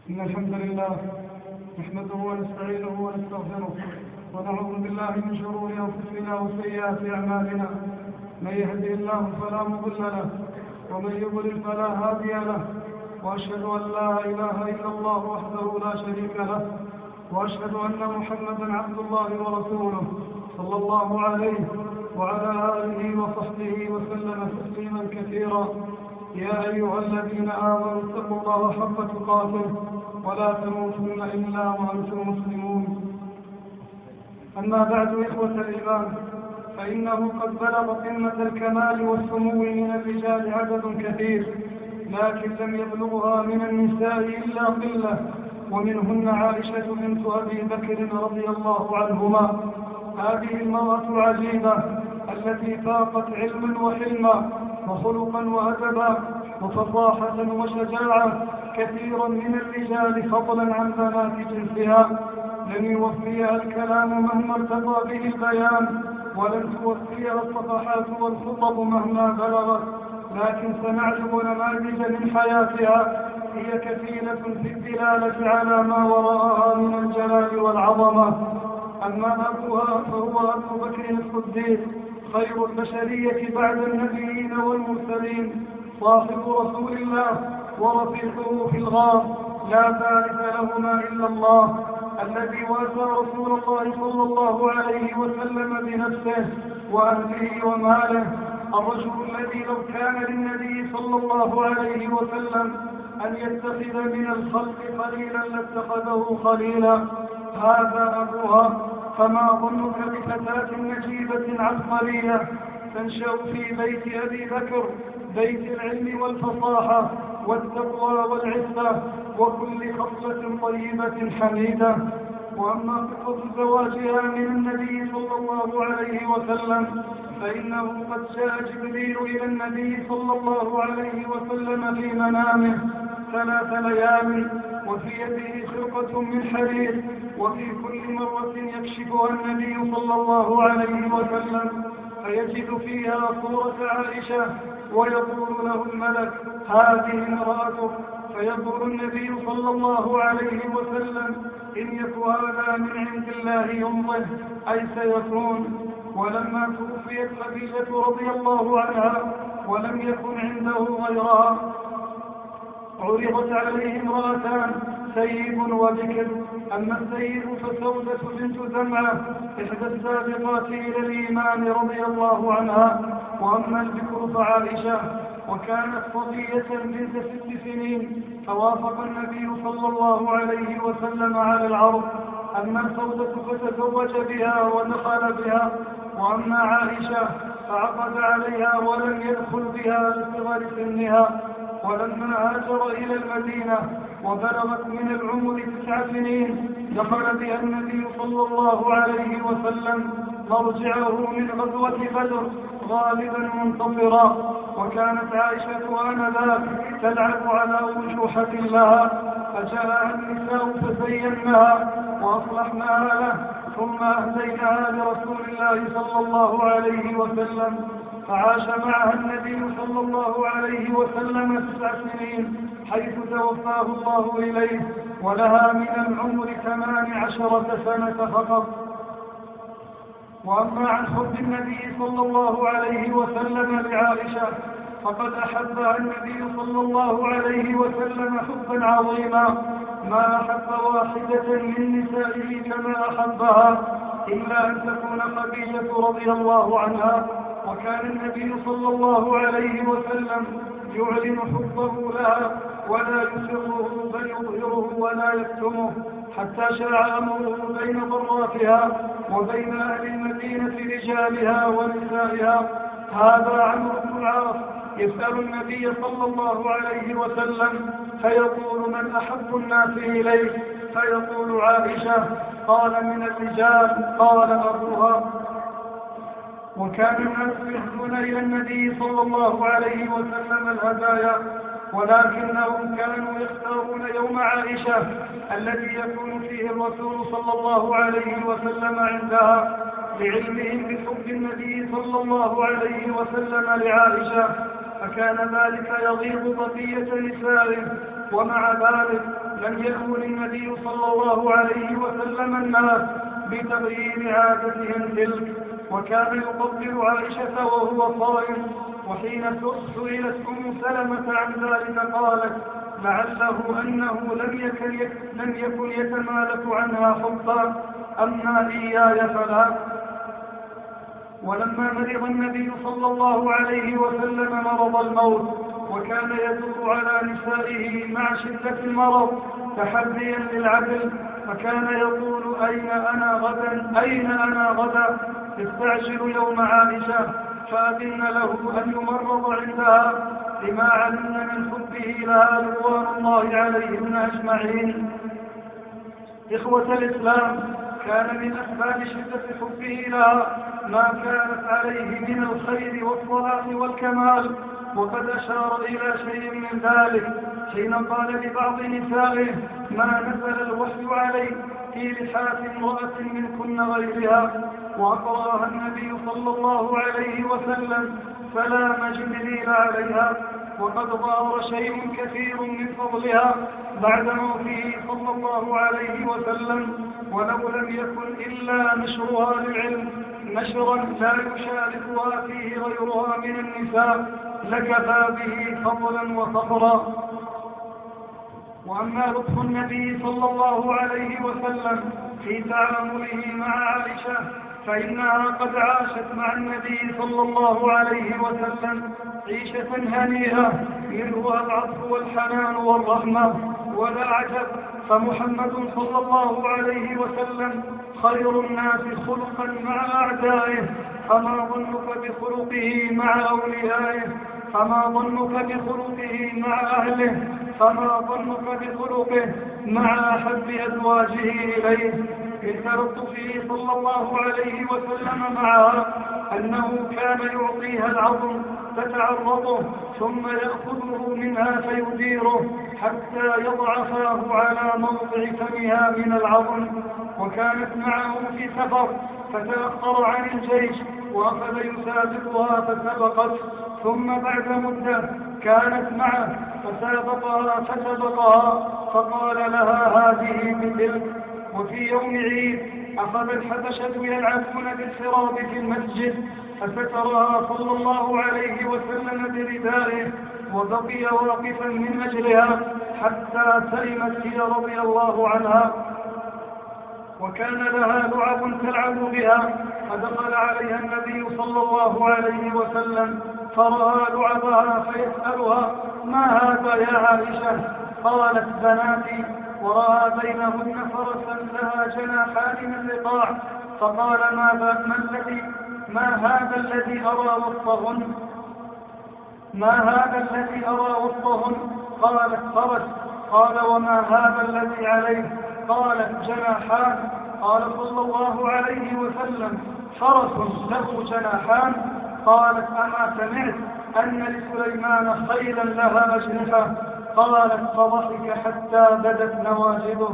إن الحمد لله نحمده ونستعينه ونستغفره ونعوذ بالله من شرور أنفسنا وسيئات أعمالنا. من يهده الله فلا مضل له ومن يضلل فلا هادي له، وأشهد أن لا إله إلا الله وحده لا شريك له، وأشهد أن محمدا عبد الله ورسوله صلى الله عليه وعلى آله وصحبه وسلم تسليما كثيرا. يا أيها الذين آمنوا اتقوا الله حق تقاته ولا تموتن إلا وأنتم مسلمون. أما بعد إخوة الإيمان، فإنه قد بلغ قمة الكمال والسمو من الرجال عدد كثير، لكن لم يبلغها من النساء إلا قلة، ومنهن عائشة بنت أبي بكر رضي الله عنهما. هذه المرأة العجيبة التي فاقت علما وحلما وخلقا وأدبا وفصاحة وشجاعة كثيرا من الرجال فضلا عن بنات جنسها، لن يوفيها الكلام مهما ارتقى به البيان، ولن توفيها الصفحات والخطب مهما بلغت، لكن سنعرض نماذج من حياتها هي كفيلة في الدلالة على ما وراءها من الجلال والعظمة. أما أبوها فهو أبو بكر الصديق، خير البشرية بعد النبيين والمرسلين، صاحب رسول الله ورفيقه في الغار، لا ثالث لهما إلا الله، الذي واسى رسول الله صلى الله عليه وسلم بنفسه وأهله وماله، الرجل الذي لو كان للنبي صلى الله عليه وسلم أن يتخذ من الخلق خليلا لاتخذه خليلا. هذا أبوها. فما ظنك بفتاة نجيبة عبقرية تنشأ في بيت أبي بكر، بيت العلم والفصاحة والتقوى والعفة وكل خصلة طيبة حميدة. وأما قصة زواجها من النبي صلى الله عليه وسلم فإنه قد جاء جبريل إلى النبي صلى الله عليه وسلم في منامه 3 ليال، وفي يده خرقة من حرير، وفي كل مرة يكشفها النبي صلى الله عليه وسلم فيجد فيها صورة عائشة، ويقول له الملك: هذه امرأتك. فيقول النبي صلى الله عليه وسلم: إن يك هذا من عند الله يمضه، أي سيكون. ولما توفيت خديجة رضي الله عنها ولم يكن عنده غيرها، عرضت عليه امرأتان، سيب وبكر. أما السيب فسودة بنت زمعة، إحدى السابقات إلى الإيمان رضي الله عنها، وأما البكر فعائشة، وكانت صبية بنت 6 سنين، فوافق النبي صلى الله عليه وسلم على العرض. أما سودة فتزوج بها ودخل بها، وأما عائشة فعقد عليها ولم يدخل بها لصغر سنها. ولما هاجر إلى المدينة وبلغت من العمر 9 سنين دخل بها النبي صلى الله عليه وسلم مرجعه من غزوة بدر غالبا منتصرا. وكانت عائشة آنذاك تلعب على أرجوحة لها، فجاء النساء فزيناها وأصلحناها له، ثم أهديناها لرسول الله صلى الله عليه وسلم، فعاش معها النبي صلى الله عليه وسلم 9 سنين حيث توفاه الله إليه، ولها من العمر 18 سنة فقط. وأما عن حب النبي صلى الله عليه وسلم لعائشة فقد أحبها النبي صلى الله عليه وسلم حبا عظيما، ما أحب واحدة من نسائه كما أحبها إلا أن تكون خديجة رضي الله عنها. وكان النبي صلى الله عليه وسلم يعلن حبه لها ولا يسره بل يظهره ولا يكتمه، حتى شاع أمره بين ضراتها وبين أهل المدينة رجالها ونسائها. هذا عمرو بن العاص يسأل النبي صلى الله عليه وسلم فيقول: من أحب الناس إليك؟ فيقول: عائشة. قال: من الرجال؟ قال: أبوها. وكان الناس يهدون إلى النبي صلى الله عليه وسلم الهدايا، ولكنهم كانوا يختارون يوم عائشة الذي يكون فيه الرسول صلى الله عليه وسلم عندها، لعلمهم بحب النبي صلى الله عليه وسلم لعائشة، فكان ذلك يغيظ بقية نسائه ومع ذلك لم يأمر النبي صلى الله عليه وسلم الناس بتغيير عادتهم تلك، وكان يقبل عائشة وهو صائم. وحين سئلت سلمة عن ذلك قالت لعله أنه لم يكن يتمالك عنها حبا، أما إياي فلا. ولما مرض النبي صلى الله عليه وسلم مرض الموت، وكان يدور على نسائه مع شدة المرض تحديا للعدل، فكان يقول أين أنا غدا استعجل يوم عائشة، فأذن له أن يمرض عندها لما علمنا من حبه لها رضوان الله عليهم أجمعين. إخوة الإسلام، كان من أسباب شدة حبه لها ما كانت عليه من الخير والصلاح والكمال، وقد أشار إلى شيء من ذلك حين قال لبعض نسائه ما نزل الوحي عليه في لحاف امرأة منكن غيرها، وأقرأها النبي صلى الله عليه وسلم سلام جبريل عليها، وقد ظهر شيء كثير من فضلها بعد موته صلى الله عليه وسلم، ولو لم يكن إلا نشرها للعلم نشرا لا يشاركها فيه غيرها من النساء لكفى به فضلا وفخرا. وأما لطف النبي صلى الله عليه وسلم في تعامله مع عائشة فإنها قد عاشت مع النبي صلى الله عليه وسلم عيشة هنيئة منها العطف والحنان والرحمة. ولا عجب، فمحمد صلى الله عليه وسلم خير الناس خلقا مع أعدائه، فما ظنك بخلقه مع أوليائه، فما ظنك بخلقه مع أهله، فما ظنك بخلقه مع أحب أزواجه إليه. من تلطفه صلى الله عليه وسلم معها أنه كان يعطيها العظم فتعرضه ثم يأخذه منها فيديره حتى يضع فاه على موضع فمها من العظم. وكانت معه في سفر فتأخر عن الجيش وأخذ يسابقها فسبقت، ثم بعد مدة كانت معه فسبقها فقال لها هذه بتلك. وفي يوم عيد أخذ الحبشة يلعبون بالحراب في المسجد فسترها صلى الله عليه وسلم بردائه وبقي واقفا من أجلها حتى سلمت هي رضي الله عنها. وكان لها لعب تلعب بها فدخل عليها النبي صلى الله عليه وسلم فرأى لعبها فيسألها ما هذا يا عائشة؟ قالت بناتي، ورأى بينهن فرسا لها جناحان من رقاع، فقال ما هذا الذي أرى وسطهن؟ قالت فرس. قال وما هذا الذي عليه؟ قالت جناحان. قال صلى الله عليه وسلم فرس له جناحان؟ قالت أما سمعت أن لسليمان خيلا لها أجنحة؟ قالت فضحك حتى بدت نواجذه.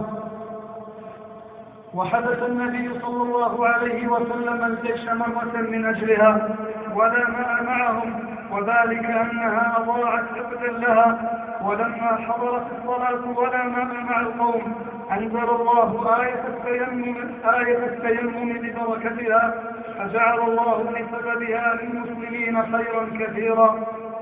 وحدث النبي صلى الله عليه وسلم الجيش مرة من أجلها ولا ماء معهم، وذلك أنها أضاعت عقدا لها. ولما حضرت الصلاة ولا ماء مع القوم أنزل الله آية التيمم ببركتها، فجعل الله بسببها للمسلمين خيرا كثيرا.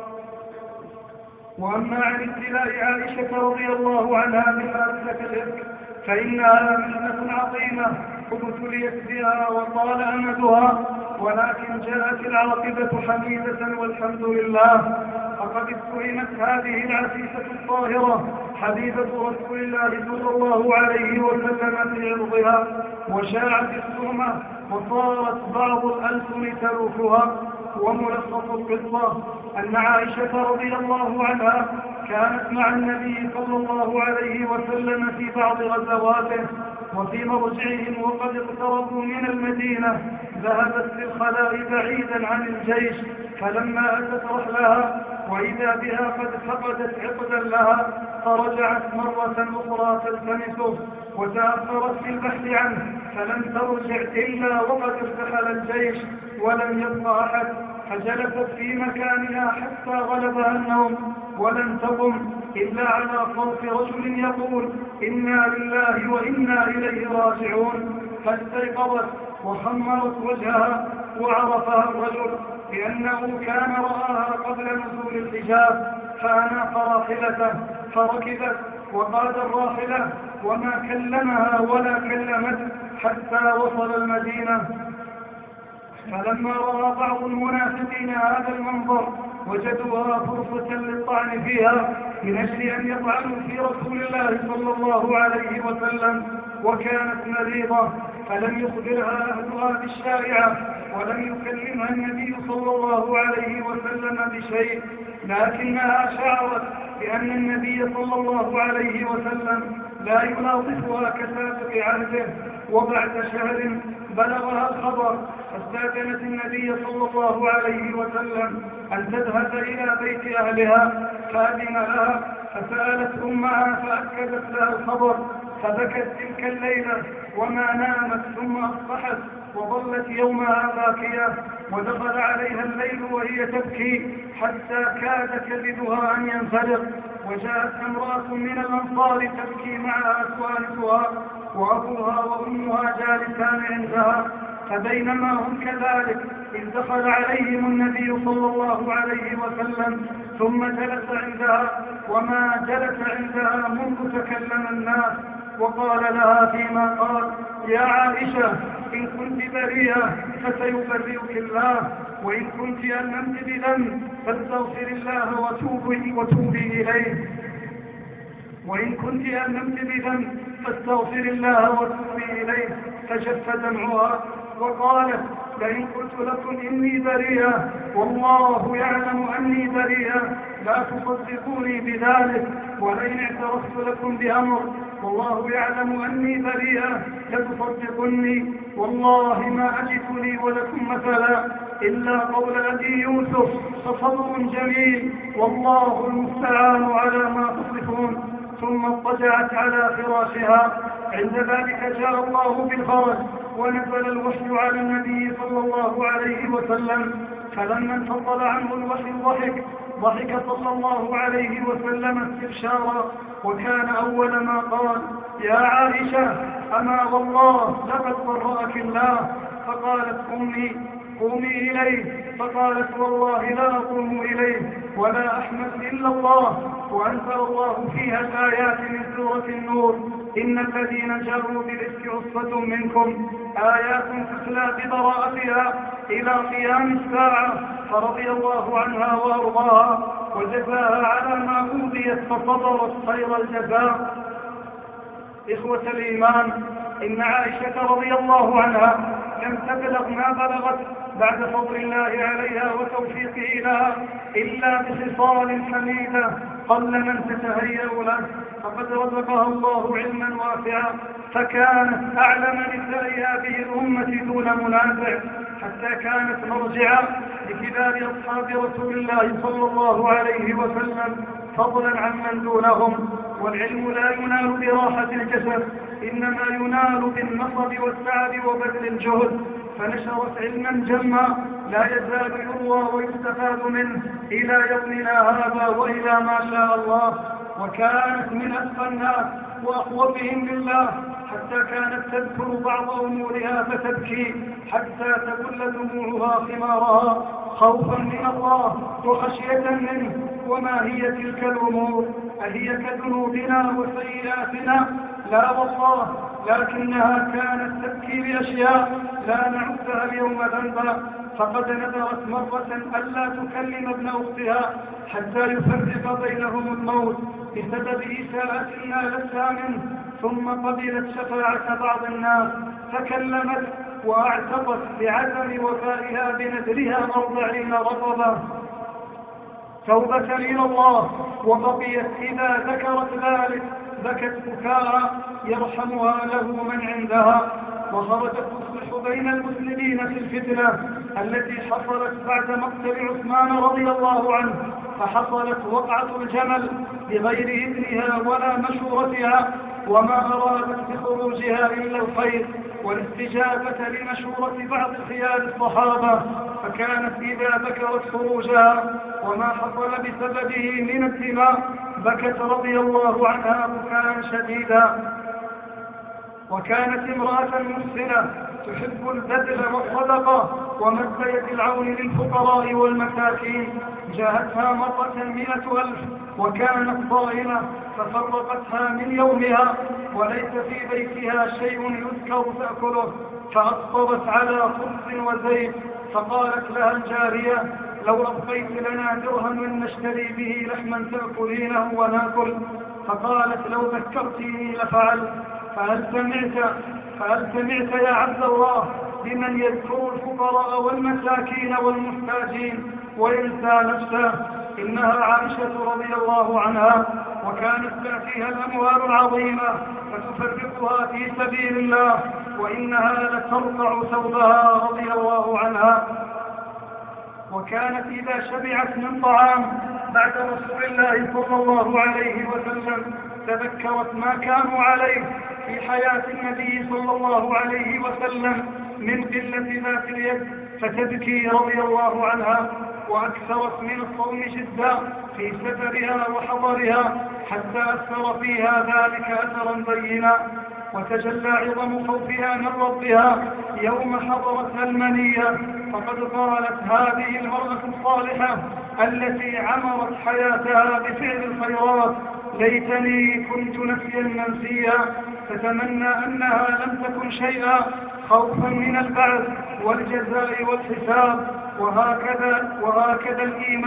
وأما عن ابتلاء عائشة رضي الله عنها بحادثة الإفك فإنها محنة عظيمة ابتليت بها وطال أمدها، ولكن جاءت العاقبة حميدة والحمد لله. فقد اتهمت هذه العفيفة الطاهرة حبيبة رسول الله صلى الله عليه وسلم في عرضها وشاعت السمة وصارت بعض الألسن تلوحها. وملخص القصة أن عائشة رضي الله عنها كانت مع النبي صلى الله عليه وسلم في بعض غزواته، وفي مرجعهم وقد اقتربوا من المدينة ذهبت للخلاء بعيدا عن الجيش، فلما أتت رحلها وإذا بها قد فقدت عقدا لها فرجعت مرة أخرى تلتمسه وتأخرت في البحث عنه فلم ترجع إلا وقد ارتحل الجيش ولم يبق أحد، فجلست في مكانها حتى غلبها النوم ولم تقم إلا على صوت رجل يقول: إنا لله وإنا إليه راجعون. فاستيقظت وخمرت وجهها وعرفها الرجل لأنه كان رآها قبل نزول الحجاب، فأناق راحلته فركبت وقاد الراحلة وما كلمها ولا كلمت حتى وصل المدينة. فلما رأى بعض المنافقين هذا المنظر وجدوها فرصة للطعن فيها من أجل أن يطعنوا في رسول الله صلى الله عليه وسلم، وكانت مريضة فلم يخبرها أهلها بالشائعة ولم يكلمها النبي صلى الله عليه وسلم بشيء، لكنها شعرت بأن النبي صلى الله عليه وسلم لا يلاطفها كسابق عهده. وبعد شهر بلغها الخبر فاستأذنت النبي صلى الله عليه وسلم أن تذهب إلى بيت أهلها، فأذن لها فسألت أمها فأكدت لها الخبر، فبكت تلك الليلة وما نامت، ثم أصبحت وظلت يومها باكية، ودخل عليها الليل وهي تبكي حتى كاد كبدها أن ينفلق. وجاءت امرأة من الأنصار تبكي معها توالدها وأبوها وأمها جالسان عندها، فبينما هم كذلك إذ دخل عليهم النبي صلى الله عليه وسلم ثم جلس عندها، وما جلس عندها منذ تكلم الناس، وقال لها فيما قال: يا عائشة، إن كنت بريئة فسيبرئك الله، وإن كنت ألممت بذنب فاستغفر الله وتوبي إليه، وإن كنت ألممت بذنب فاستغفر الله وتوبي إليه. فجف دمعها وقالت: لئن قلت لكم إني بريئة والله يعلم أني بريئة لا تصدقوني بذلك، ولئن اعترفت لكم بأمر والله يعلم أني بريئة لتصدقني، والله ما أجد لي ولكم مثلا إلا قول أبي يوسف: فصبر جميل والله المستعان على ما تصفون. ثم اضطجعت على فراشها. عند ذلك جاء الله بالفرج ونزل الوحي على النبي صلى الله عليه وسلم، فلما انفصل عنه الوحي ضحك صلى الله عليه وسلم استبشارا، وكان أول ما قال: يا عائشة، أما والله لقد برأك الله. فقالت: قومي إليه. فقالت: والله لا أقوم إليه ولا أحمد إلا الله. وأنزل الله فيها الآيات من سورة النور: إن الذين جاءوا بالإفك عصبة منكم، آيات تتلى ببراءتها إلى قيام الساعة، فرضي الله عنها وأرضاها وجزاها على ما أوذيت فصبرت خير الجزاء. إخوة الإيمان، إن عائشة رضي الله عنها لم تبلغ ما بلغت بعد فضل الله عليها وتوفيقه لها إلا بخصال حميدة قل من تتهيأ له، فقد رزقها الله علما واسعا، فكانت أعلم نساء هذه الأمة دون منازع، حتى كانت مرجعا لكبار أصحاب رسول الله صلى الله عليه وسلم فضلا عمن دونهم. والعلم لا ينال براحة الجسد، إنما ينال بالنصب والتعب وبذل الجهد، فنشرت علما جما لا يزال يروى ويستفاد منه إلى يومنا هذا وإلى ما شاء الله. وكانت من أتقى الناس وأخوفهم لله، حتى كانت تذكر بعض أمورها فتبكي حتى تبل دموعها خمارها خوفا من الله وخشية منه. وما هي تلك الأمور؟ أهي كذنوبنا وسيئاتنا؟ لا والله، لكنها كانت تبكي بأشياء لا نعدها اليوم ذنبا. فقد نذرت مرة ألا تكلم ابن أختها حتى يفرق بينهم الموت بسبب إساءة نالتها منه، ثم قبلت شفاعة بعض الناس فكلمت وأعتقت بعدم وفائها بنذرها 40 رقبة توبة إلى الله، وبقيت إذا ذكرت ذلك بكت بكاء يرحمها له من عندها. وخرجت تصلح بين المسلمين في الفتنة التي حصلت بعد مقتل عثمان رضي الله عنه، فحصلت وقعة الجمل بغير إذنها ولا مشورتها، وما أرادت بخروجها إلا الخير، والاستجابة لمشورة بعض خيار الصحابة، فكانت إذا ذكرت خروجها وما حصل بسببه من الدماء بكت رضي الله عنها بكاء شديدا. وكانت امرأة محسنة تحب البذل والصدقة ومد يد العون للفقراء والمساكين. جاءتها مرة 100,000 وكانت صائمة ففرقتها من يومها وليس في بيتها شيء يذكر تأكله، فأفطرت على خبز وزيت، فقالت لها الجارية: لو أبقيت لنا درهما نشتري به لحما تأكلينه وناكل. فقالت: لو ذكرتني لفعلت. فهل سمعت يا عبد الله بمن يذكر الفقراء والمساكين والمحتاجين وينسى نفسه؟ إنها عائشة رضي الله عنها، وكانت تأتيها الأموال العظيمة فتفرقها في سبيل الله، وإنها لترفع ثوبها رضي الله عنها. وكانت إذا شبعت من طعام بعد رسول الله صلى الله عليه وسلم تذكرت ما كانوا عليه في حياة النبي صلى الله عليه وسلم من قلة ذات اليد فتبكي رضي الله عنها، وأكثرت من الصوم جدا في سفرها وحضرها حتى أثر فيها ذلك أثرا بينا، وتجلى عظم خوفها من ربها يوم حضرتها المنية. فقد قالت هذه المرأة الصالحة التي عمرت حياتها بفعل الخيرات: ليتني كنت نسيا منسيا، تتمنى أنها لم تكن شيئا خوفا من البعث والجزاء والحساب. وهكذا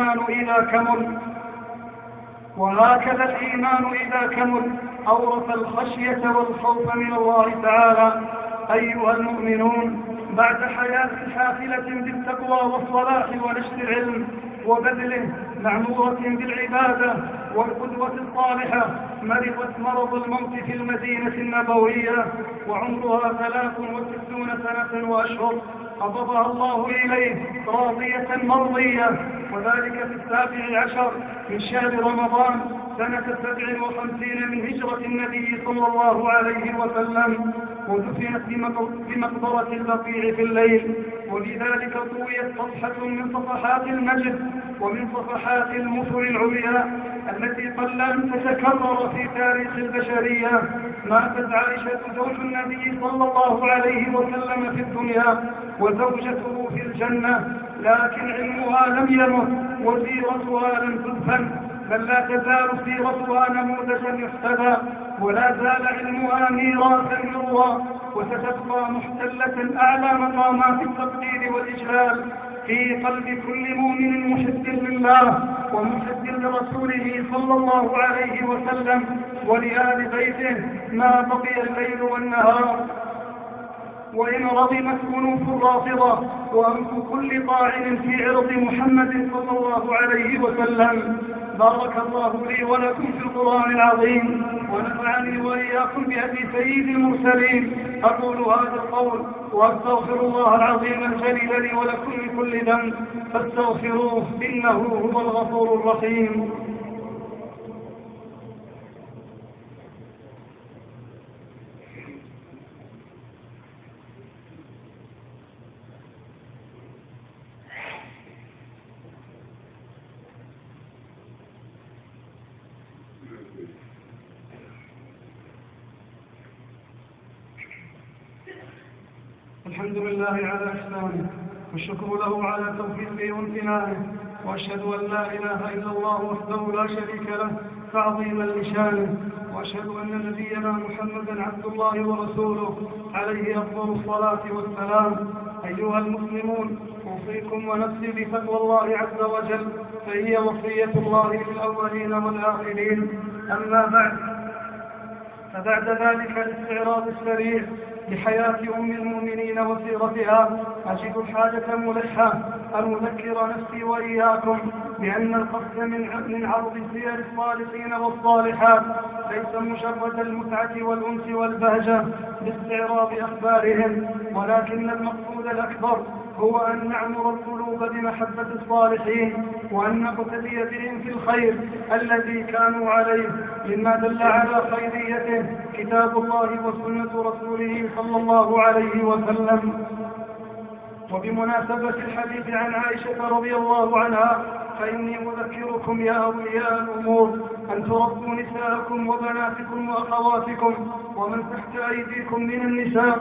الإيمان إذا كمل أورث الخشية والخوف من الله تعالى. أيها المؤمنون، بعد حياة حافلة بالتقوى والصلاح ونشر العلم وبذله معمورة بالعبادة والقدوة الصالحة، مرضت مرض الموت في المدينة النبوية وعمرها 63 سنة وأشهر، قبضها الله إليه راضية مرضية، وذلك في 17 من شهر رمضان سنة 57 من هجرة النبي صلى الله عليه وسلم، ودفنت بمقبرة البقيع في الليل. ولذلك طويت صفحة من صفحات المجد ومن صفحات المثل العليا التي قل أن تتكرر في تاريخ البشرية. ماتت عائشة زوج النبي صلى الله عليه وسلم في الدنيا وزوجته في الجنة، لكن علمها لم يمت وسيرتها لم تدفن، بل لا تزال سيرتها نموذجا يحتذى، ولا زال علمها ميراثا يروى، وستبقى محتلة أعلى مقامات التقدير والإجلال في قلب كل مؤمن محب لله ومحب لرسوله صلى الله عليه وسلم ولآل بيته ما بقي الليل والنهار. وإن رغمت أنوف الرافضة وأنف كل طاعن في عرض محمد صلى الله عليه وسلم، بارك الله لي ولكم في القرآن العظيم ونفعني وإياكم بهدي سيد المرسلين. أقول هذا القول وأستغفر الله العظيم الجليل لي ولكم من كل ذنب فاستغفروه إنه هو الغفور الرحيم. الحمد لله على إحسانه والشكر له على توفيقه وامتنانه، وأشهد أن لا إله إلا الله وحده لا شريك له تعظيما لشانه، وأشهد أن نبينا محمدا عبد الله ورسوله عليه أفضل الصلاة والسلام. أيها المسلمون، أوصيكم ونفسي بتقوى الله عز وجل، فهي وصية الله للأولين والآخرين. أما بعد، فبعد ذلك الاستعراض السريع لحياة أم المؤمنين وسيرتها، أجد الحاجة ملحة أن أذكر نفسي وإياكم بأن القصد من عرض سير الصالحين والصالحات ليس مجرد المتعة والأنس والبهجة باستعراض أخبارهم، ولكن المقصود الأكبر هو أن نعمر القلوب بمحبة الصالحين وأن نقتدي بهم في الخير الذي كانوا عليه، مما دل على خيريته كتاب الله وسنة رسوله صلى الله عليه وسلم. وبمناسبة الحديث عن عائشة رضي الله عنها فإني أذكركم يا أولياء الأمور أن تربوا نساءكم وبناتكم وأخواتكم ومن تحت أيديكم من النساء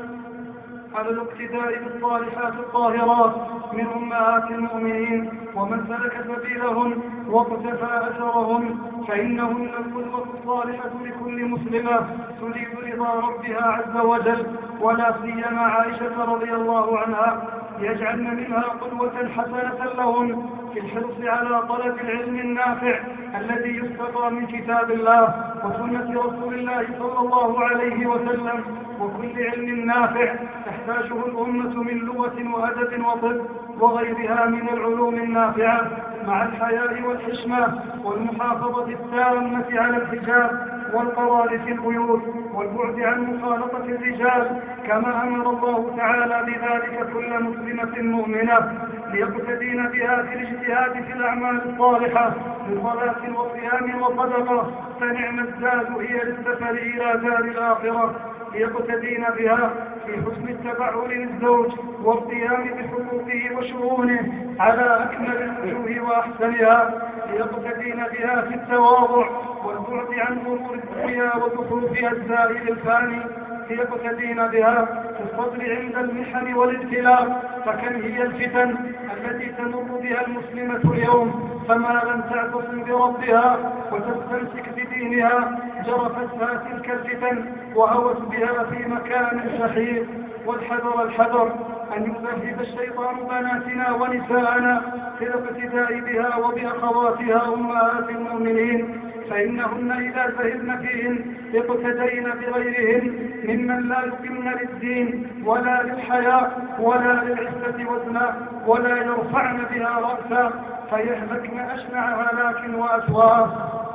على الاقتداء بالصالحات الطاهرات من أمهات المؤمنين ومن سلك سبيلهن واقتفى أثرهن، فإنهن القدوة الصالحة لكل مسلمة تريد رضا ربها عز وجل، ولا سيما عائشة رضي الله عنها يجعلن منها قدوة حسنة لهن في الحرص على طلب العلم النافع الذي يستقى من كتاب الله وسنة رسول الله صلى الله عليه وسلم، وكل علم نافع تحتاجه الأمة من لغة وأدب وطب وغيرها من العلوم النافعة، مع الحياء والحشمة والمحافظة التامة على الحجاب والقرار في البيوت والبعد عن مخالطة الرجال، كما أمر الله تعالى بذلك كل مسلمة مؤمنة ليقتدين بها في الاجتهاد في الأعمال الصالحة من صلاة وصيام وصدقة، فنعم الزاد هي للسفر إلى دار الآخرة، ليقتدين بها في حسن التبعل للزوج والقيام بحقوقه وشؤونه على أكمل الوجوه وأحسنها، ليقتدين بها في التواضع والبعد عن غرور الدنيا وزخرفها الزائل الفاني، ليقتدين بها في الصبر عند المحن والابتلاء، فكم هي الفتن التي تمر بها المسلمة اليوم، فما لم تعتصم بربها وتستمسك بدينها جرفتها تلك الفتن وهوت بها في مكان شحيح. والحذر الحذر أن يذهب الشيطان بناتنا ونساءنا في الاقتداء بها وبأخواتها أمهات المؤمنين، فإنهن إذا زهدن فيهن اقتدين بغيرهن ممن لا يقمن للدين ولا للحياء ولا للعزة وزنا ولا يرفعن بها رأسا فيهلكن أشنع هلاك وأسواء.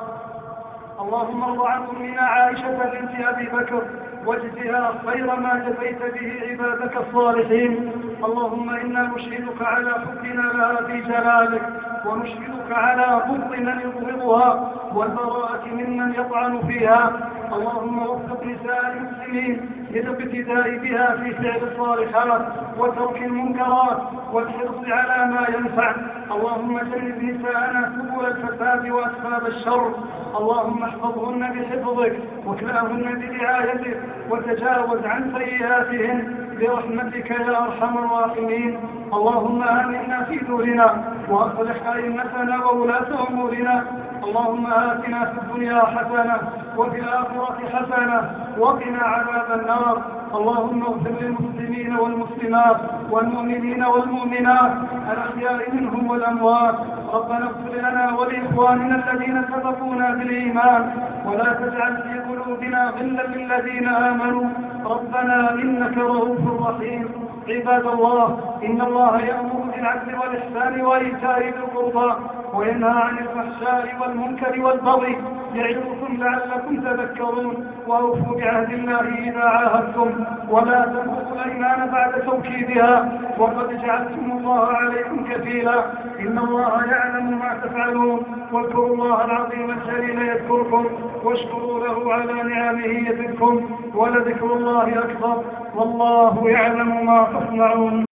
اللهم ارض عن أمنا عائشة بنت أبي بكر واجزها خير ما جزيت به عبادك الصالحين. اللهم إنا نشهدك على حبنا لها في جلالك، ونشهدك على بغض من يبغضها والبراءة ممن يطعن فيها. اللهم وفق نساء المسلمين للاقتداء بها في فعل الصالحات وترك المنكرات والحرص على ما ينفع. اللهم جنب نساءنا سبل الفساد وأسباب الشر. اللهم احفظهن بحفظك واكلأهن برعايتك وتجاوز عن سيئاتهن برحمتك يا أرحم الراحمين. اللهم آمنا في دورنا وأصلح أئمتنا وولاة أمورنا. اللهم آتنا في الدنيا حسنة وفي الآخرة حسنة وقنا عذاب النار. اللهم اغفر للمسلمين والمسلمات والمؤمنين والمؤمنات الأحياء منهم والأموات. ربنا اغفر لنا ولإخواننا الذين سبقونا بالإيمان ولا تجعل في قلوبنا غلا للذين آمنوا ربنا إنك رؤوف رحيم. عباد الله، إن الله يأمر بالعدل والإحسان وإيتاء ذي القربى وينهى عن الفحشاء والمنكر والبغي يعظكم لعلكم تذكرون. وأوفوا بعهد الله إذا عاهدتم ولا تنقضوا الأيمان بعد توكيدها وقد جعلتم الله عليكم كفيلا. إن الله يعلم ما تفعلون. واذكروا الله العظيم الجليل يذكركم واشكروا له على نعمه يزدكم ولذكر الله أكبر والله يعلم ما تصنعون.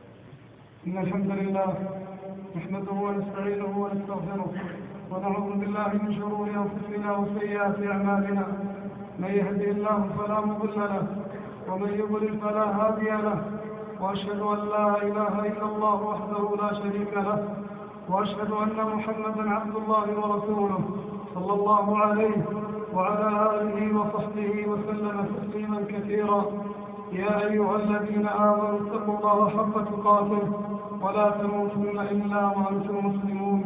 إن الحمد لله نحمده ونستعينه ونستغفره ونعوذ بالله من شرور أنفسنا وسيئات أعمالنا. من يهده الله فلا مضل له ومن يضلل فلا هادي له، وأشهد أن لا إله إلا الله وحده لا شريك له، وأشهد أن محمدا عبد الله ورسوله صلى الله عليه وعلى آله وصحبه وسلم تسليما كثيرا. يا أيها الذين آمنوا اتقوا الله حق تقاته ولا تموتن إلا وأنتم مسلمون.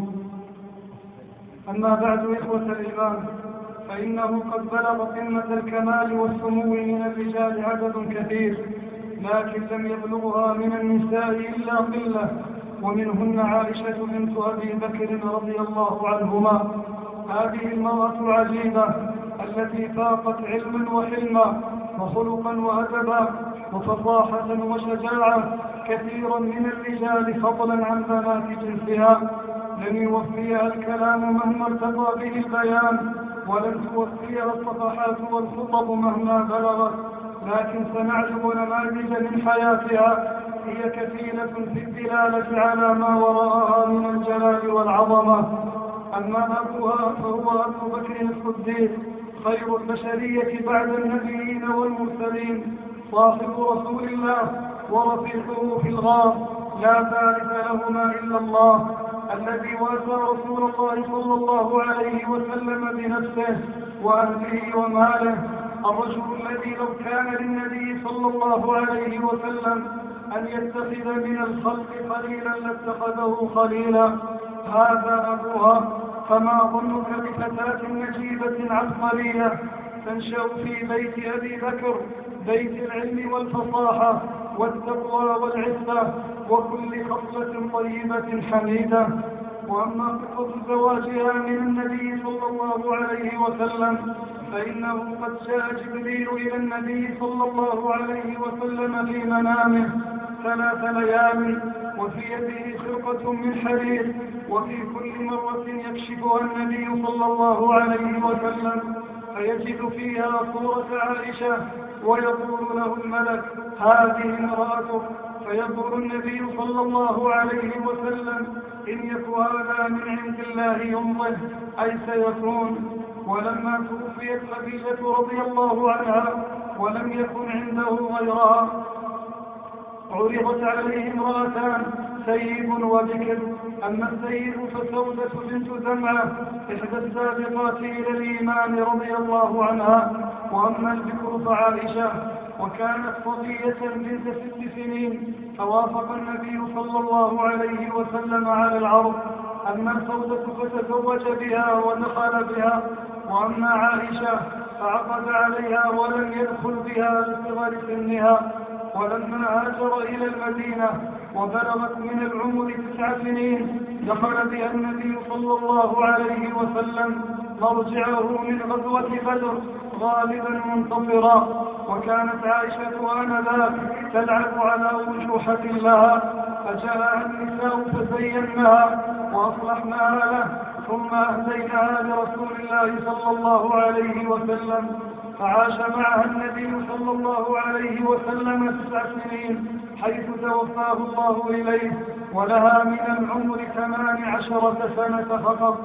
أما بعد إخوة الإيمان، فإنه قد بلغ قمة الكمال والسمو من الرجال عدد كثير، لكن لم يبلغها من النساء إلا قلة، ومنهن عائشة بنت أبي بكر رضي الله عنهما. هذه المرأة العجيبة التي فاقت علما وحلما وخلقا وأدبا وفصاحة وشجاعة كثيرا من الرجال فضلا عن بنات جنسها لن يوفيها الكلام مهما ارتقى به البيان، ولن توفيها الصفحات والخطب مهما بلغت، لكن سنعرض نماذج من حياتها هي كفيلة في الدلالة على ما وراءها من الجلال والعظمة. أما أبوها فهو أبو بكر الصديق خير البشرية بعد النبيين والمرسلين، صاحب رسول الله ورفيقه في الغار، لا ثالث لهما إلا الله، الذي واسى رسول الله صلى الله عليه وسلم بنفسه وأهله وماله، الرجل الذي لو كان للنبي صلى الله عليه وسلم أن يتخذ من الخلق خليلا لاتخذه خليلا. هذا أبوها. فما ظنك بفتاة نجيبة عبقرية تنشأ في بيت أبي بكر، بيت العلم والفصاحة والتقوى والعفة وكل خصلة طيبة حميدة. وأما قصة زواجها من النبي صلى الله عليه وسلم فإنه قد جاء جبريل إلى النبي صلى الله عليه وسلم في منامه 3 ليال، وفي يده خرقة من حرير، وفي كل مرة يكشفها النبي صلى الله عليه وسلم فيجد فيها صورة عائشة، ويقول له الملك: هذه امرأتك. فيقول النبي صلى الله عليه وسلم: إن يك هذا من عند الله يمضه، أي سيكون. ولما توفيت خديجة رضي الله عنها ولم يكن عنده غيرها، عرضت عليه امرأتان، سيد وبكر. أما السيد فسودة بنت زمعة إحدى السابقات إلى الإيمان رضي الله عنها، وأما البكر فعائشة، وكانت صبية بنت 6 سنين، فوافق النبي صلى الله عليه وسلم على العرض. أما السودة فتزوج بها ودخل بها، وأما عائشة فعقد عليها ولم يدخل بها لصغر سنها. ولما هاجر إلى المدينة وبلغت من العمر 9 سنين دخل بها النبي صلى الله عليه وسلم مرجعه من غزوة بدر غالبا منتصرا، وكانت عائشة آنذاك تلعب على أرجوحة لها، فجاءها النساء فزيناها وأصلحناها له، ثم أهديناها لرسول الله صلى الله عليه وسلم، فعاش معها النبي صلى الله عليه وسلم 9 سنين حيث توفاه الله إليه، ولها من العمر 18 سنة فقط.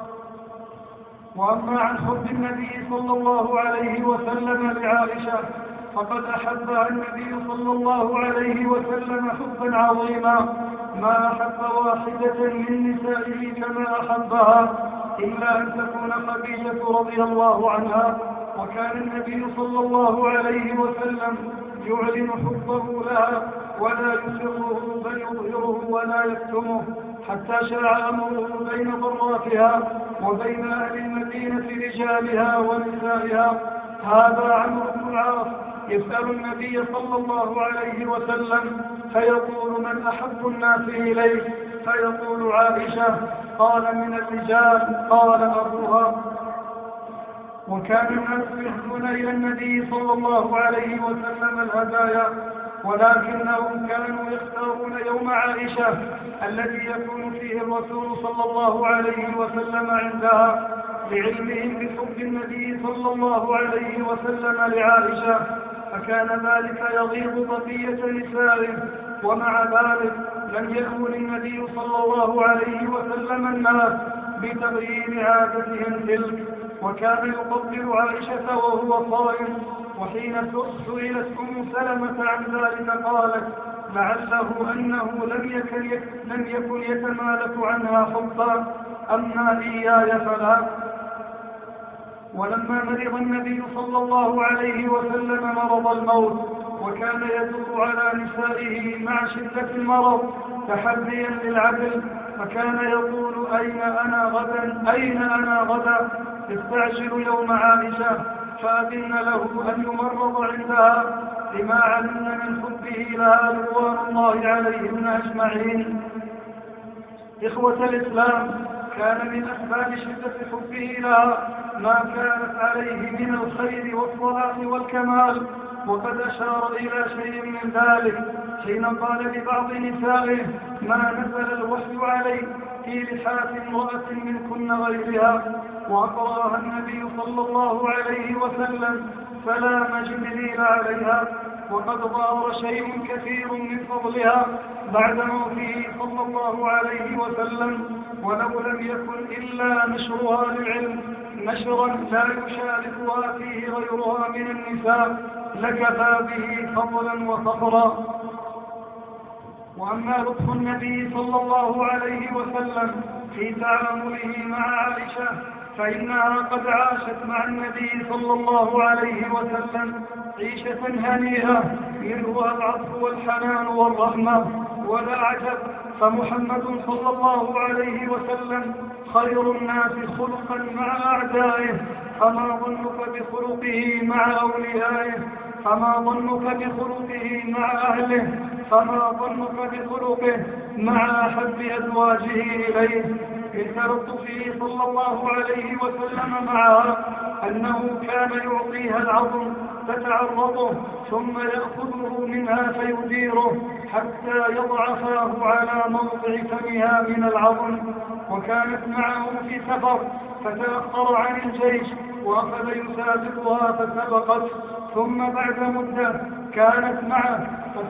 وأما عن حب النبي صلى الله عليه وسلم لعائشة فقد أحبها النبي صلى الله عليه وسلم حبا عظيما، ما أحب واحدة من نسائه كما أحبها إلا أن تكون خديجة رضي الله عنها. وكان النبي صلى الله عليه وسلم يعلن حبه لها ولا يسره بل يظهره ولا يكتمه، حتى شاع أمره بين ضراتها وبين أهل المدينة رجالها ونسائها. هذا عمرو بن العاص يسأل النبي صلى الله عليه وسلم فيقول: من أحب الناس إليه؟ فيقول: عائشة. قال: من الرجال؟ قال: أبوها. وكان الناس يهدون إلى النبي صلى الله عليه وسلم الهدايا، ولكنهم كانوا يختارون يوم عائشة الذي يكون فيه الرسول صلى الله عليه وسلم عندها، لعلمهم بحب النبي صلى الله عليه وسلم لعائشة، فكان ذلك يغيظ بقية نسائه. ومع ذلك لم يكن النبي صلى الله عليه وسلم الناس بتغيير عادتهم تلك، وكان يقبل عائشة وهو صائم. وحين سئلت أم سلمة عن ذلك قالت: لعله أنه لم يكن يتمالك عنها حبا، أما إياي فلا. ولما مرض النبي صلى الله عليه وسلم مرض الموت، وكان يدور على نسائه مع شدة المرض تحديا للعدل، فكان يقول: أين أنا غدا يستعجل يوم عائشة، فأذن له أن يمرض عندها لما علمنا من حبه لها رضوان الله عليهم أجمعين. إخوة الإسلام، كان من أسباب شدة حبه لها ما كانت عليه من الخير والصلاح والكمال، وقد أشار إلى شيء من ذلك حين قال لبعض نسائه: ما نزل الوحي علي في لحاف امرأة منكن غيرها، وأقرأها النبي صلى الله عليه وسلم سلام جبريل عليها، وقد ظهر شيء كثير من فضلها بعد موته صلى الله عليه وسلم، ولو لم يكن إلا نشرها للعلم نشرا لا يشاركها فيه غيرها من النساء لكفى به فضلا وفخرا. وأما لطف النبي صلى الله عليه وسلم في تعامله مع عائشة فإنها قد عاشت مع النبي صلى الله عليه وسلم عيشة هنيئة منها العطف والحنان والرحمة، ولا عجب، فمحمد صلى الله عليه وسلم خير الناس خلقا مع أعدائه، فما ظنك بخلقه مع أوليائه، فما ظنك بخلقه مع أهله، فما ظنك بخلقه مع أحب أزواجه إليه. من تلطفه صلى الله عليه وسلم معها أنه كان يعطيها العظم فتعرضه ثم يأخذه منها فيديره حتى يضع فاه على موضع فمها من العظم. وكانت معه في سفر فتأخر عن الجيش وأخذ يسابقها فسبقت، ثم بعد مدة كانت معه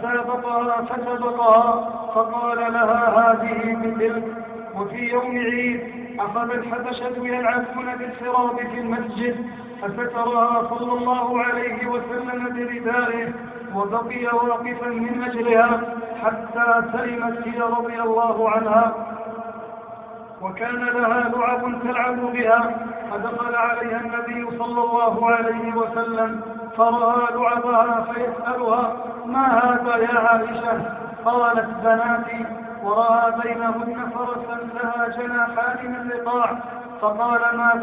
فسبقها فقال لها: هذه بتلك. وفي يوم عيد أخذ الحبشة يلعبون بالحراب في المسجد فسترها صلى الله عليه وسلم بردائه وبقي واقفا من أجلها حتى سلمت هي رضي الله عنها، وكان لها لعب تلعب بها، فدخل عليها النبي صلى الله عليه وسلم فرأى لعبها فيسألها: ما هذا يا عائشة؟ قالت: بناتي. ورأى بينهن فرسا لها جناحان من رقاع، فقال: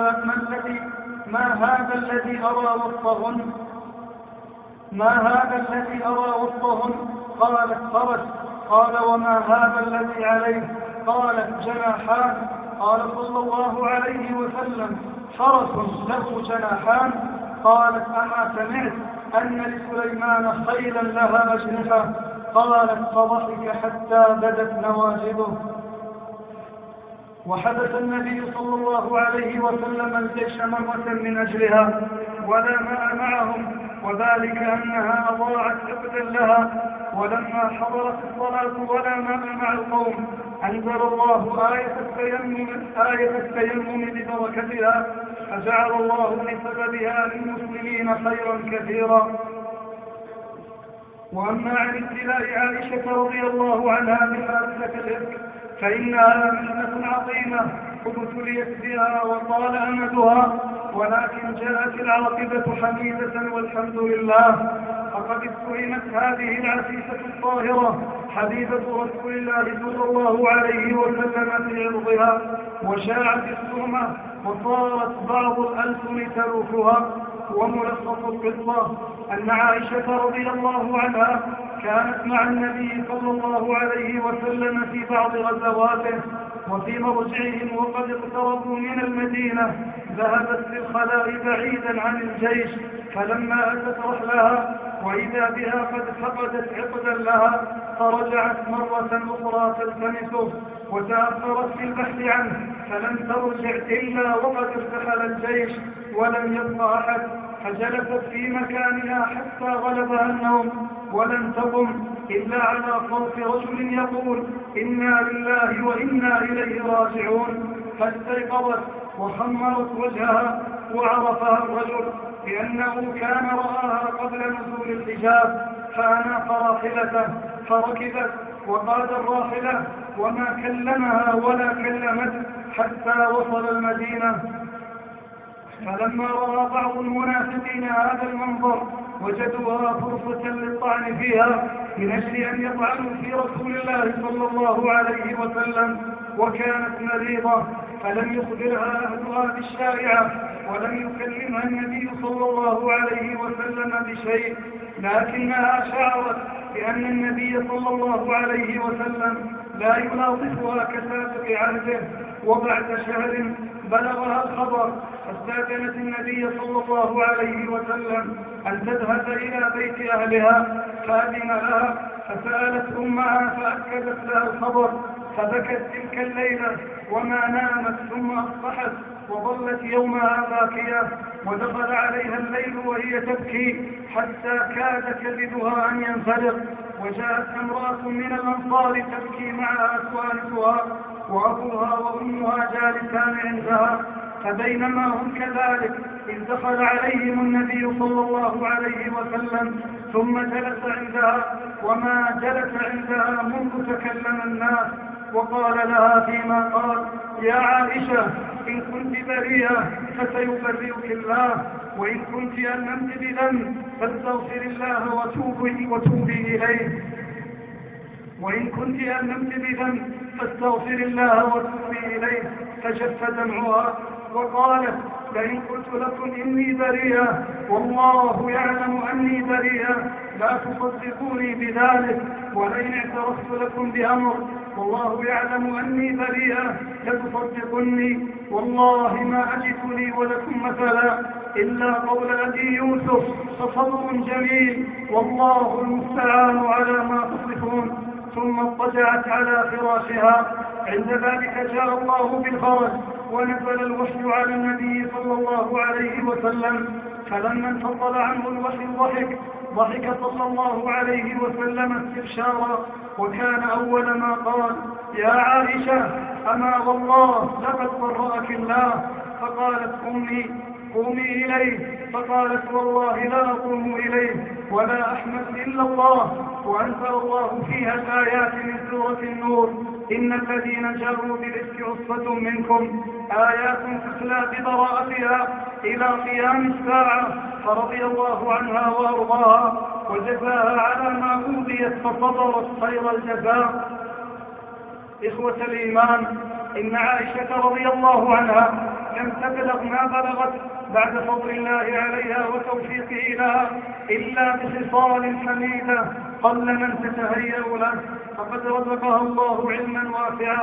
ما هذا الذي أرى وسطهن؟ ما هذا الذي أرى وسطهن؟ قالت: فرس. قال: وما هذا الذي عليه؟ قالت: جناحان. قال صلى الله عليه وسلم: فرس له جناحان؟ قالت: أما سمعت أن لسليمان خيلا لها أجنحة؟ قالت: فضحك حتى بدت نواجذه. وحدث النبي صلى الله عليه وسلم الجيش مرة من أجلها ولا ماء معهم، وذلك أنها أضاعت عقدا لها، ولما حضرت الصلاة ولا ماء مع القوم أنزل الله آية التيمم ببركتها، فجعل الله بسببها للمسلمين خيرا كثيرا. وأما عن ابتلاء عائشة رضي الله عنها بحادثة الإفك فإنها محنة عظيمة ابتليت بها وطال أمدها، ولكن جاءت العاقبة حميدة والحمد لله. فقد اتهمت هذه العفيفة الطاهرة حبيبة رسول الله صلى الله عليه وسلم في عرضها، وشاعت السمعة وصارت بعض الألسن تلوحها. وملخص القصة أن عائشة رضي الله عنها كانت مع النبي صلى الله عليه وسلم في بعض غزواته، وفي مرجعهم وقد اقتربوا من المدينة ذهبت للخلاء بعيدا عن الجيش، فلما أتت رحلها وإذا بها قد فقدت عقدا لها فرجعت مرة أخرى تلتمسه، وتأخرت في البحث عنه فلم ترجع إلا وقد ارتحل الجيش ولم يبق أحد، فجلست في مكانها حتى غلبها النوم ولم تقم إلا على صوت رجل يقول: إنا لله وإنا إليه راجعون، فاستيقظت وخمرت وجهها وعرفها الرجل لأنه كان رآها قبل نزول الحجاب، فأناق راحلته فركبت وقاد الراحلة وما كلمها ولا كلمت حتى وصل المدينة. فلما رأى بعض المنافقين هذا المنظر وجدوها فرصة للطعن فيها من أجل أن يطعنوا في رسول الله صلى الله عليه وسلم، وكانت مريضة فلم يخبرها أهلها بالشائعة ولم يكلمها النبي صلى الله عليه وسلم بشيء، لكنها شعرت بأن النبي صلى الله عليه وسلم لا يلاطفها كسابق عهده. وبعد شهر بلغها الخبر فاستأذنت النبي صلى الله عليه وسلم أن تذهب إلى بيت أهلها فأذن لها، فسألت أمها فأكدت لها الخبر، فبكت تلك الليلة وما نامت، ثم أصبحت وظلت يومها باكية، ودخل عليها الليل وهي تبكي حتى كاد كبدها أن ينفلق، وجاءت امرأة من الأنصار تبكي معها توالدها وأبوها وأمها جالسان عندها، فبينما هم كذلك إذ دخل عليهم النبي صلى الله عليه وسلم ثم جلس عندها، وما جلس عندها منذ تكلم الناس، وقال لها فيما قال: يا عائشة، إن كنت بريئة فسيبرئك الله، وإن كنت ألممت بذنب فاستغفر الله وتوبي إليه، وإن كنت ألممت بذنب فاستغفر الله وتوبي إليه. فجف دمعها وقالت: لئن قلت لكم إني بريئة والله يعلم أني بريئة لا تصدقوني بذلك، ولئن اعترفت لكم بأمر والله يعلم أني بريئة لتصدقني، والله ما أجد لي ولكم مثلا إلا قول أبي يوسف فصبر جميل والله المستعان على ما تصفون. ثم اضطجعت على فراشها. عند ذلك جاء الله بالفرج ونزل الوحي على النبي صلى الله عليه وسلم، فلما انفصل عنه الوحي ضحك صلى الله عليه وسلم استبشارا، وكان أول ما قال: يا عائشة، أما والله لقد برأك الله. فقالت: قومي إليه. فقالت: والله لا أقوم إليه ولا أحمد إلا الله. وأنزل الله فيها الآيات من سورة النور: إن الذين جاءوا بالإفك عصبة منكم، آيات تتلى ببراءتها إلى قيام الساعة، فرضي الله عنها وأرضاها وجزاها على ما أوذيت فصبرت خير الجزاء. إخوة الإيمان، إن عائشة رضي الله عنها لم تبلغ ما بلغت بعد فضل الله عليها وتوفيقه لها إلا بخصال حميدة قل من تتهيأ له، فقد رزقها الله علما واسعا،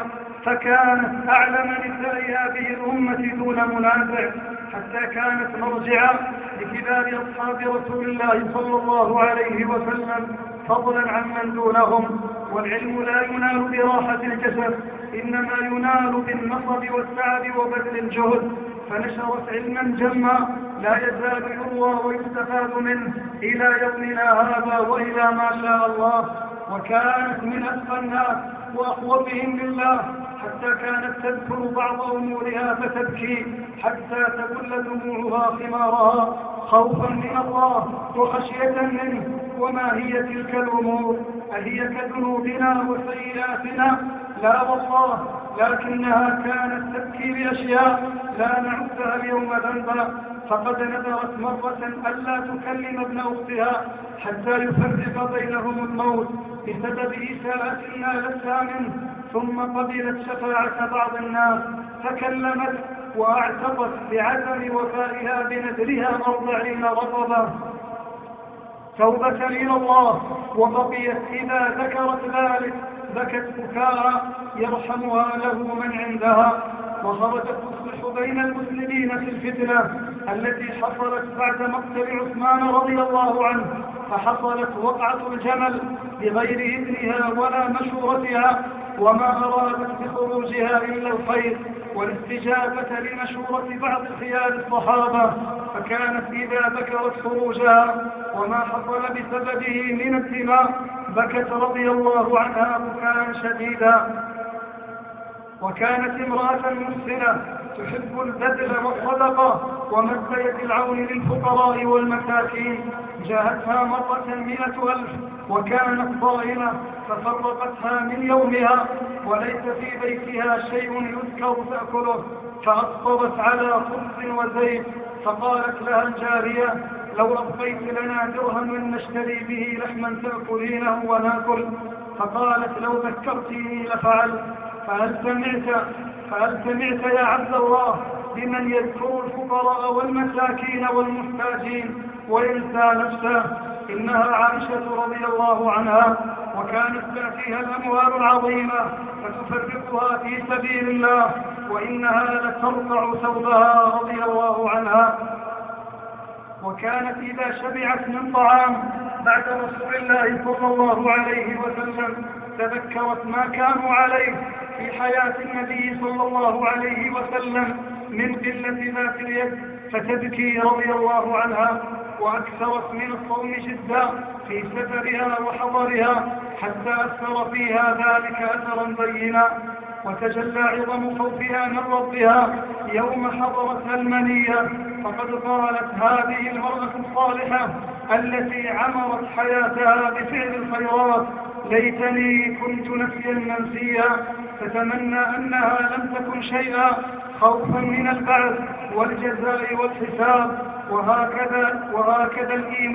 فكانت أعلم نساء هذه الأمة دون منازع، حتى كانت مرجعا لكبار أصحاب رسول الله صلى الله عليه وسلم فضلا عمن دونهم. والعلم لا ينال براحة الجسد، إنما ينال بالنصب والتعب وبذل الجهد، فنشرت علما جما لا يزال يروى ويستفاد منه إلى يومنا هذا وإلى ما شاء الله. وكانت من أتقى الناس وأخوفهم لله، حتى كانت تذكر بعض أمورها فتبكي حتى تبل دموعها خمارها خوفا من الله وخشية منه. وما هي تلك الأمور؟ أهي كذنوبنا وسيئاتنا؟ لا والله، لكنها كانت تبكي بأشياء لا نعدها اليوم ذنبا. فقد نذرت مرة ألا تكلم ابن أختها حتى يفرق بينهم الموت بسبب إساءة نالتها منه، ثم قبلت شفاعة بعض الناس فكلمت وأعتقت بعدم وفائها بنذرها 40 رقبة توبة إلى الله، وبقيت إذا ذكرت ذلك بكت بكاء يرحمها له من عندها. وخرجت تصلح بين المسلمين في الفتنة التي حصلت بعد مقتل عثمان رضي الله عنه، فحصلت وقعة الجمل بغير إذنها ولا مشورتها، وما أرادت بخروجها إلا الخير والاستجابة لمشورة بعض خيار الصحابة، فكانت إذا ذكرت خروجها وما حصل بسببه من الدماء بكت رضي الله عنها بكاء شديدا. وكانت امرأة محسنة تحب البذل والصدقة ومد يد العون للفقراء والمساكين. جاءتها مرة 100,000 وكانت صائمة، ففرقتها من يومها وليس في بيتها شيء يذكر تأكله، فأصبرت على خبز وزيت. فقالت لها الجارية: لو أبقيت لنا درهم نشتري به لحما تأكلينه ونأكل. فقالت: لو ذكرتني لفعلت. فهل سمعت يا عبد الله بمن يذكر الفقراء والمساكين والمحتاجين وينسى نفسه؟ إنها عائشة رضي الله عنها، وكانت تأتيها الأموال العظيمة فتفرقها في سبيل الله، وإنها لترفع ثوبها رضي الله عنها. وكانت إذا شبعت من طعام بعد رسول الله صلى الله عليه وسلم تذكرت ما كانوا عليه في حياة النبي صلى الله عليه وسلم من قلة ذات اليد فتبكي رضي الله عنها، وأكثرت من الصوم جدا في سفرها وحضرها حتى أثر فيها ذلك أثرا بينا، وتجلى عظم خوفها من ربها يوم حضرتها المنية. فقد قالت هذه المرأة الصالحة التي عمرت حياتها بفعل الخيرات: ليتني كنت نسيا منسيا، تتمنى أنها لم تكن شيئا خوفا من البعث والجزاء والحساب. وهكذا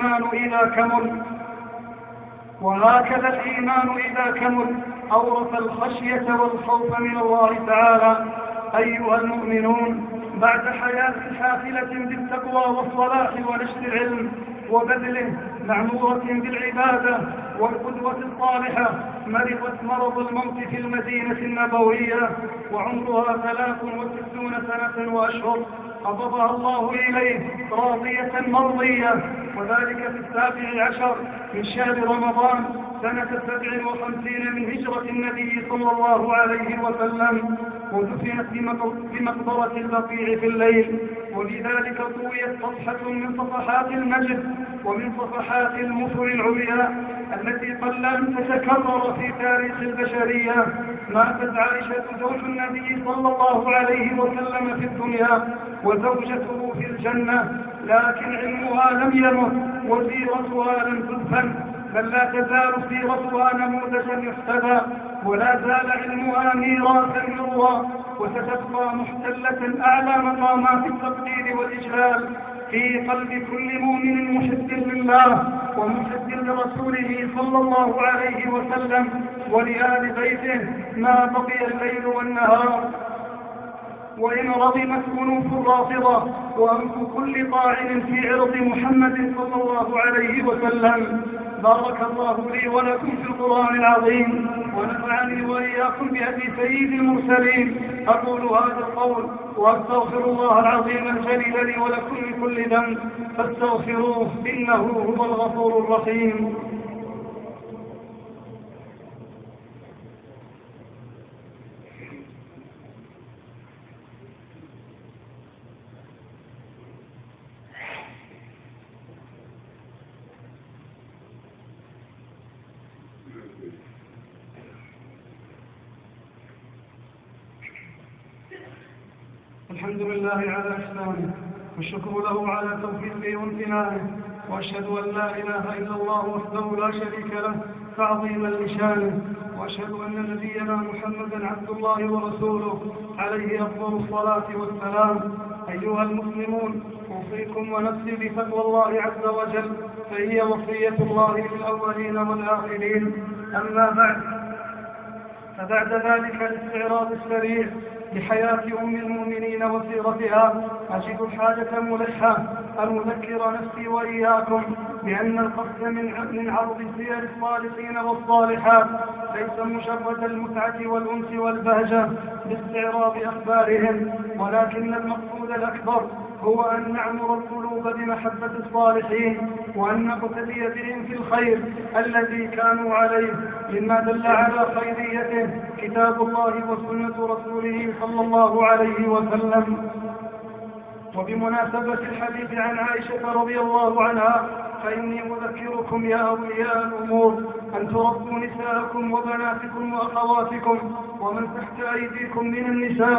الإيمان إذا كمل أورث الخشية والخوف من الله تعالى. أيها المؤمنون، بعد حياة حافلة بالتقوى والصلاح ونشر العلم وبذله معمورة بالعبادة والقدوة الصالحة، مرضت مرض الموت في المدينة النبوية وعمرها 63 سنة وأشهر، قبضها الله إليه راضية مرضية، وذلك في 17 من شهر رمضان سنة 57 من هجرة النبي صلى الله عليه وسلم، ودفنت بمقبرة البقيع في الليل. ولذلك طويت صفحة من صفحات المجد ومن صفحات المثل العليا التي قل أن تتكرر في تاريخ البشرية. ماتت عائشة زوج النبي صلى الله عليه وسلم في الدنيا وزوجته في الجنة، لكن علمها لم يمت وسيرتها لم تدفن، بل لا تزال سيرتها نموذجا يحتذى، ولا زال علمها ميراثا يروى، وستبقى محتلة أعلى مقامات التقدير والإجلال في قلب كل مؤمن محب لله ومحب لرسوله صلى الله عليه وسلم ولآل بيته ما بقي الليل والنهار. وإن رغمت أنوف الرافضة وأنف كل طاعن في عرض محمد صلى الله عليه وسلم، بارك الله لي ولكم في القرآن العظيم ونفعني وإياكم بهدي سيد المرسلين. أقول هذا القول وأستغفر الله العظيم الجليل لي ولكم من كل ذنب فاستغفروه إنه هو الغفور الرحيم. الحمد لله على إحسانه والشكر له على توفيقه وامتنانه، وأشهد أن لا إله إلا الله وحده لا شريك له تعظيما لشانه، وأشهد أن نبينا محمدا عبد الله ورسوله عليه أفضل الصلاة والسلام. أيها المسلمون، أوصيكم ونفسي بتقوى الله عز وجل، فهي وصية الله للأولين والآخرين. أما بعد، فبعد ذلك الاستعراض السريع لحياة أم المؤمنين وسيرتها، أجد الحاجة ملحة أن أذكر نفسي وإياكم بأن القصد من عرض سير الصالحين والصالحات ليس مجرد المتعة والأنس والبهجة باستعراض أخبارهم، ولكن المقصود الأكبر هو أن نعمر القلوب بمحبة الصالحين، وأن نقتدي بهم في الخير الذي كانوا عليه، مما دل على خيريته كتاب الله وسنة رسوله صلى الله عليه وسلم. وبمناسبة الحديث عن عائشة رضي الله عنها، فإني أذكركم يا أولياء الأمور أن تربوا نساءكم وبناتكم وأخواتكم ومن تحت أيديكم من النساء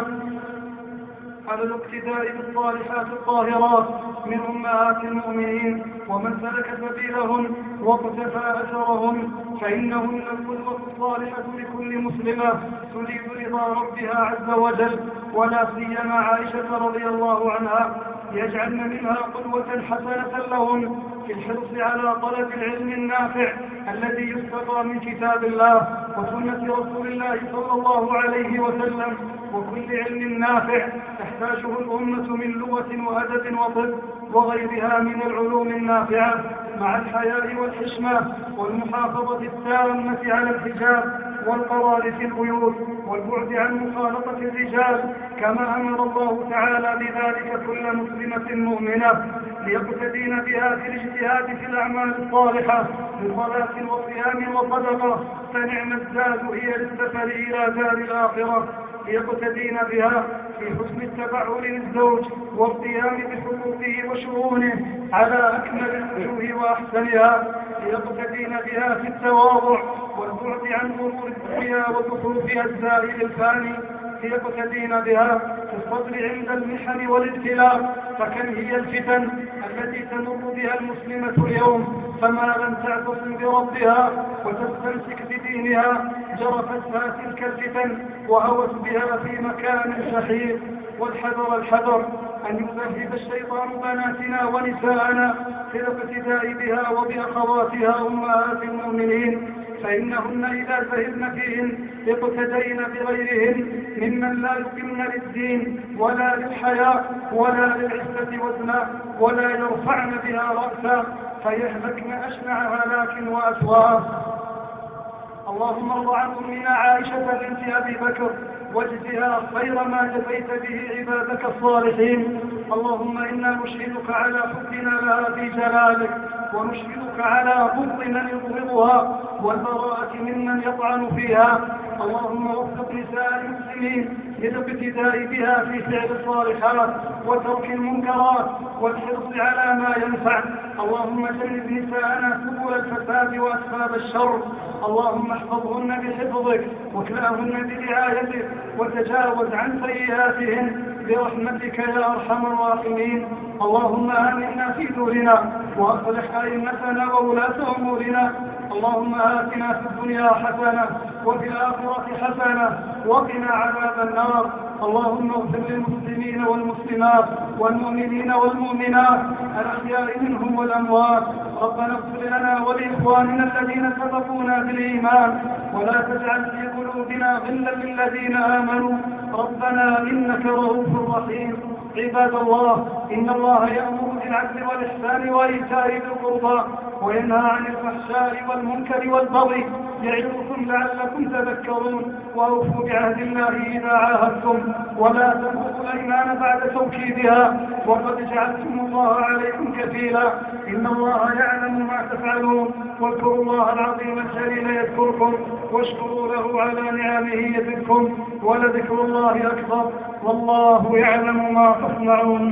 على الاقتداء بالصالحات الطاهرات من أمهات المؤمنين ومن سلك سبيلهن واقتفى أثرهن، فإنهن القدوة الصالحة لكل مسلمة تريد رضا ربها عز وجل، ولا سيما عائشة رضي الله عنها، يجعلن منها قدوة حسنة لهن في الحرص على طلب العلم النافع الذي يستقى من كتاب الله وسنة رسول الله صلى الله عليه وسلم، وكل علم نافع تحتاجه الأمة من لغة وأدب وطب وغيرها من العلوم النافعة، مع الحياء والحشمة والمحافظة التامة على الحجاب والقرار في البيوت والبعد عن مخالطة الرجال، كما أمر الله تعالى بذلك كل مسلمة مؤمنة ليقتدين بها في الاجتهاد في الأعمال الصالحة بصلاة وصيام وصدقة، فنعم الزاد هي للسفر إلى دار الآخرة، ليقتدين بها في حسن التبعل للزوج والقيام بحقوقه وشؤونه على أكمل الوجوه وأحسنها، ليقتدين بها في التواضع والبعد عن غرور الدنيا وزخرفها الزائل الفاني، ليقتدين بها في الصبر عند المحن والابتلاء، فكم هي الفتن التي تمر بها المسلمة اليوم، فما لم تعتصم بربها وتستمسك بدينها جرفتها تلك الفتن وهوت بها في مكان شحيح. والحذر الحذر أن يذهب الشيطان بناتنا ونساءنا في الاقتداء بها وبأخواتها أمهات المؤمنين، فإنهن إذا ذهبن فيهن اقتدين بغيرهن ممن لا يقمن للدين ولا للحياء ولا للعزة وزنا ولا يرفعن بها رأسا، فيهلكن أشنع هلاك وأسواء. اللهم ارض عن أمنا عائشة بنت أبي بكر واجزها خير ما جزيت به عبادك الصالحين. اللهم إنا نشهدك على حبنا لها في جلالك، ونشهدك على بغض من يبغضها والبراءة ممن يطعن فيها. اللهم وفق نساء المسلمين للاقتداء بها في فعل الصالحات وترك المنكرات والحرص على ما ينفع. اللهم جنب نساءنا سبل الفساد وأسباب الشر. اللهم احفظهن بحفظك واكلأهن برعايتك وتجاوز عن سيئاتهن برحمتك يا أرحم الراحمين. اللهم آمنا في دورنا وأصلح أئمتنا وولاة أمورنا. اللهم آتنا في الدنيا حسنة وفي الآخرة حسنة وقنا عذاب النار. اللهم اغفر للمسلمين والمسلمات والمؤمنين والمؤمنات الأحياء منهم والأموات. ربنا اغفر لنا ولإخواننا الذين سبقونا بالإيمان ولا تجعل في قلوبنا غلا للذين آمنوا ربنا إنك رؤوف رحيم. عباد الله، إن الله يأمر بالعدل والإحسان وإيتاء ذي القربى وينهى عن الفحشاء والمنكر والبغي يعظكم لعلكم تذكرون. وأوفوا بعهد الله إذا عاهدتم ولا تنقضوا الأيمان بعد توكيدها وقد جعلتم الله عليكم كفيلا. إن الله يعلم ما تفعلون. واذكروا الله العظيم الجليل يذكركم واشكروا له على نعمه يزدكم ولذكر الله أكبر والله يعلم ما تصنعون.